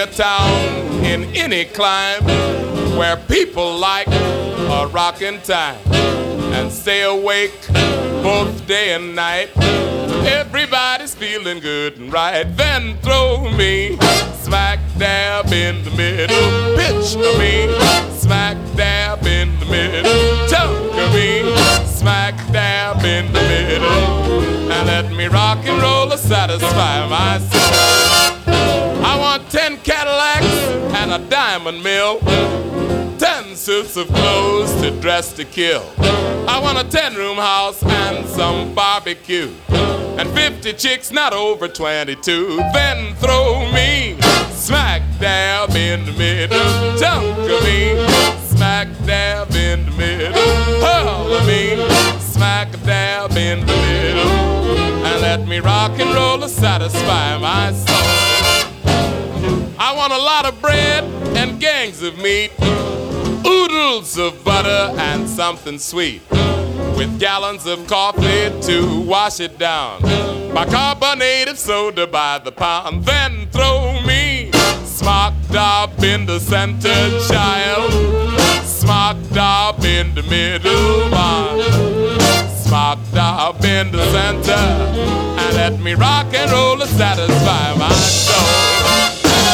a town in any clime where people like a rockin' time and stay awake both day and night. Everybody's feeling good and right. Then throw me smack dab in the middle. Pitch me smack dab in the middle. Chunk me smack dab in the middle. And let me rock and roll to satisfy my soul. I want 10 Cadillacs and a diamond mill, 10 suits of clothes to dress to kill. I want a 10-room house and some barbecue, and 50 chicks not over 22. Then throw me smack dab in the middle. Chunk of me smack dab in the middle. Hurl of me smack dab in the middle. And let me rock and roll to satisfy my soul. I want a lot of bread and gangs of meat, oodles of butter and something sweet, with gallons of coffee to wash it down, bicarbonated soda by the pound. Then throw me smock dab in the center, child, smock dab in the middle, smock dab in the center, and let me rock and roll to satisfy my soul.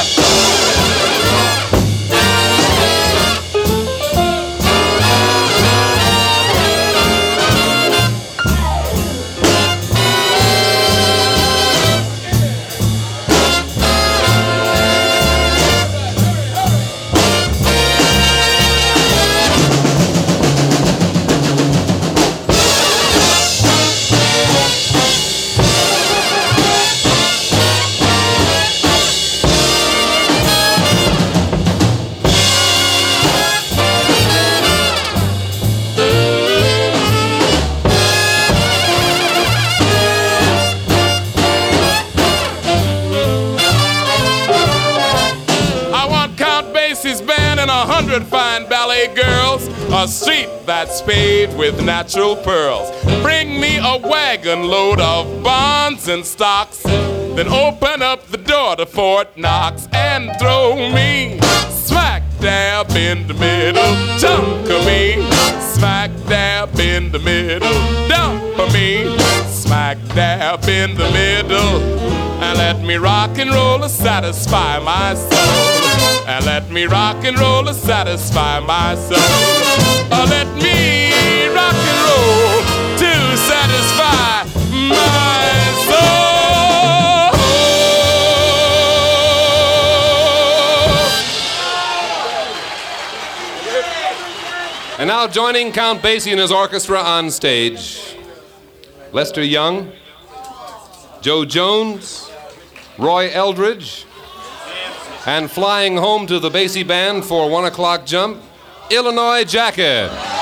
And 100 fine ballet girls, a street that's paved with natural pearls. Bring me a wagon load of bonds and stocks, then open up the door to Fort Knox and throw me smack dab in the middle. Chunk of me smack dab in the middle. Dump of me smack dab in the middle. And let me rock and roll to satisfy my soul. And let me rock and roll to satisfy my soul. Let me rock and roll to satisfy my soul. And now joining Count Basie and his orchestra on stage, Lester Young, Joe Jones, Roy Eldridge, and flying home to the Basie Band for 1 o'clock jump, Illinois Jacket.